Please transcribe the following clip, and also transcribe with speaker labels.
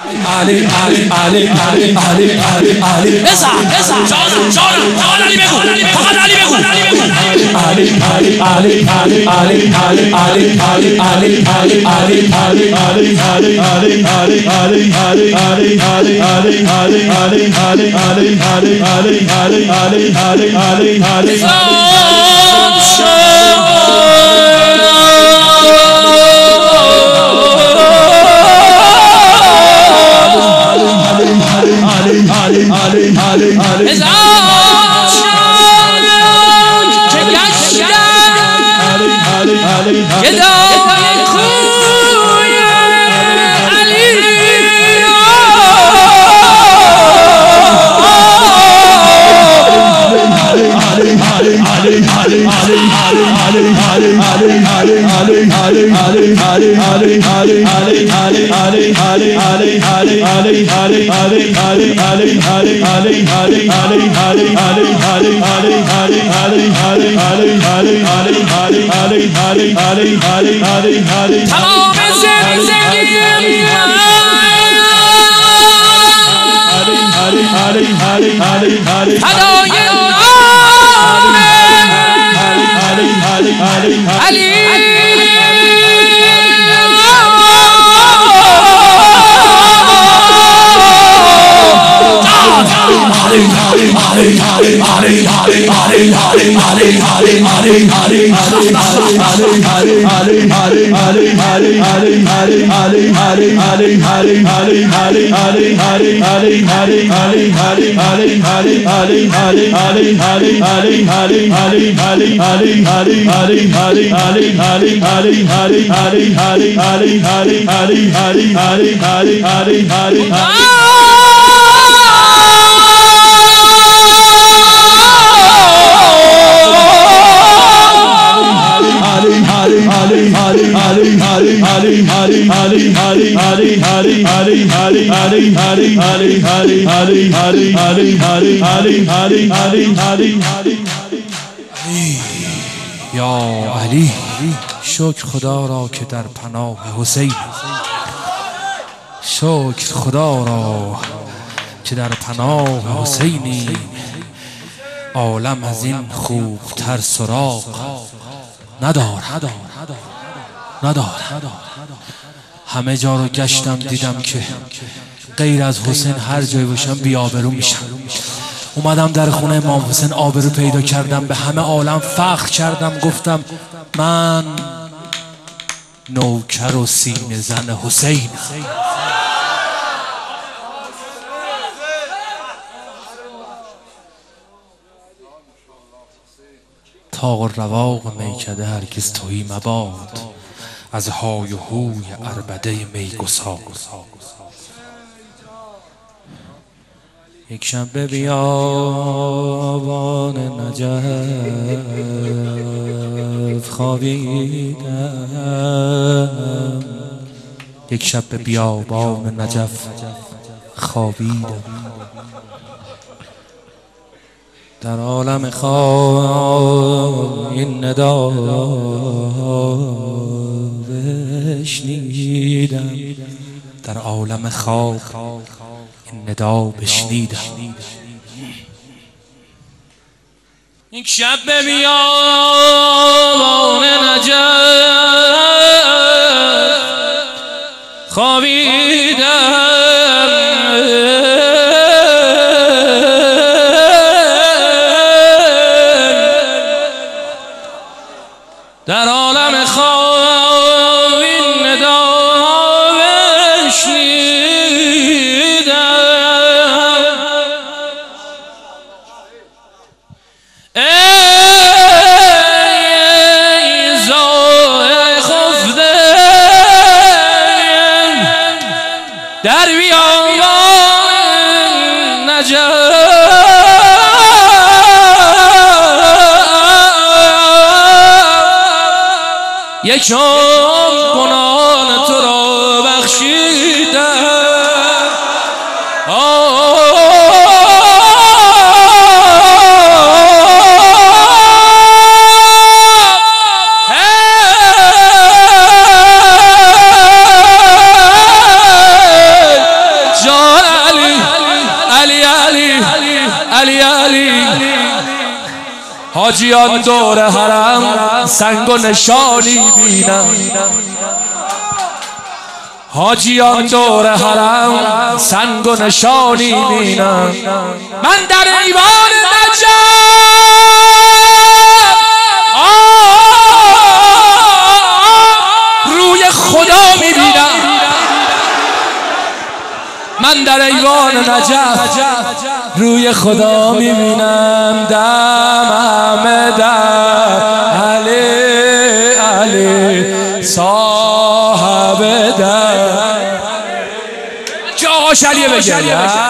Speaker 1: علی یا علی شکر خدا را که در پناه حسین، شکر خدا را که در پناه حسینی، عالم از این خوبتر سراغ ندارد. همه جا رو گشتم دیدم که غیر از حسین هر جای باشم بی‌آبرو میشم. اومدم در خونه امام حسین، آبرو پیدا کردم، به همه عالم فخر کردم، گفتم من نوکر و سینه زن حسین. طاق و رواق میکده هرگز تهی مباد، از های و هوی عربده میگسار. یک شب به بیابان نجف خوابیدم، یک شب به بیابان نجف خوابیدم، در عالم خواب این ندا بشنیدم، در عالم خواب این ندا بشنیدم. یک شب به بیابان نجف خوابیدم، در عالم خواب این ندا بشنیدم. ای زائر خفته در بیابان نجف، یک عمر گناه تو را بخشیدم. حاجیان دور حرم سنگ و نشانی بینم، حاجیان دور حرم سنگ و نشانی بینم. من در ایوان نجف روی خدا میبینم، من در ایوان نجف روی خدا میبینم. دمم در علی علی صاحب در. چه آقا شلیه بگریم